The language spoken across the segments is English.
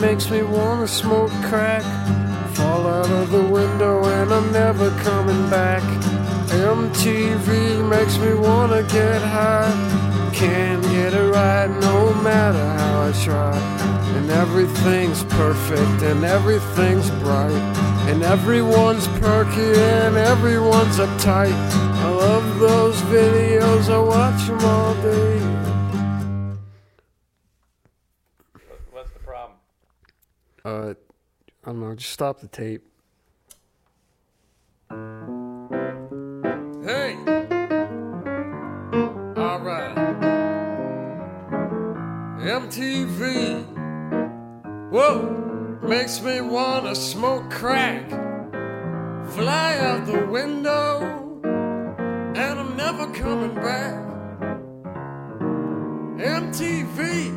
makes me wanna smoke crack, fall out of the window and I'm never coming back. MTV makes me wanna get high, can't get it right no matter how I try. And everything's perfect and everything's bright, and everyone's perky and everyone's uptight. I love those videos, I watch them all day. What's the problem? I don't know, just stop the tape. Hey! Alright. MTV. Whoa! Makes me wanna smoke crack, fly out the window, and I'm never coming back. MTV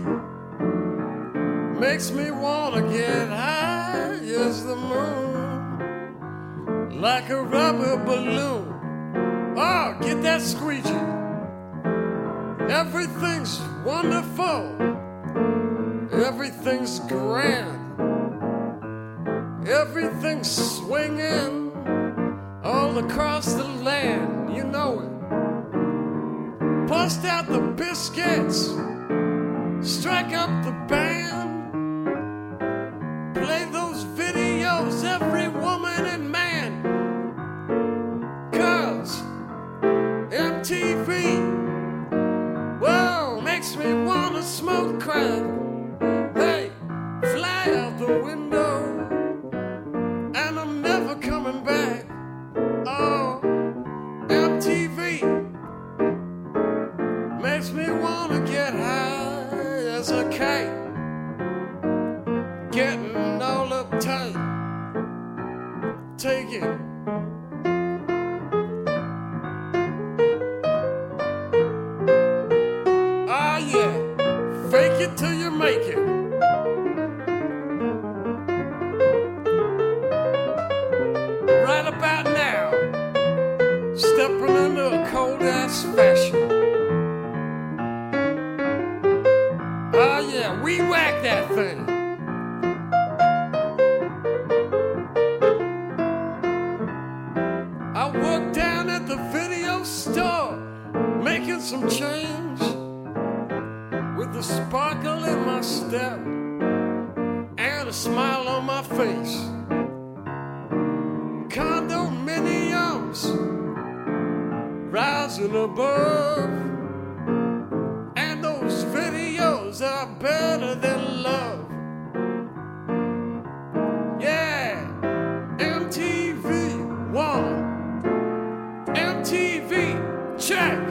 makes me wanna get high as the moon, like a rubber balloon. Oh, get that squeegee. Everything's wonderful, everything's grand, everything's swinging all across the land, you know it. Bust out the biscuits, strike up the band, play those videos, every woman and man, 'cause MTV, whoa, makes me wanna smoke crack. Hey, fly out the window, and I'm never coming back. Oh, MTV makes me wanna get high as a kite, getting all uptight. Take it. Ah, yeah, fake it till you make it. Right about now, stepping into a cold ass fashion. Oh yeah, we whack that thing. I walked down at the video store, making some change, with a sparkle in my step and a smile on my face. Condominiums rising above, and those videos are better than love. Yeah, MTV one, MTV check.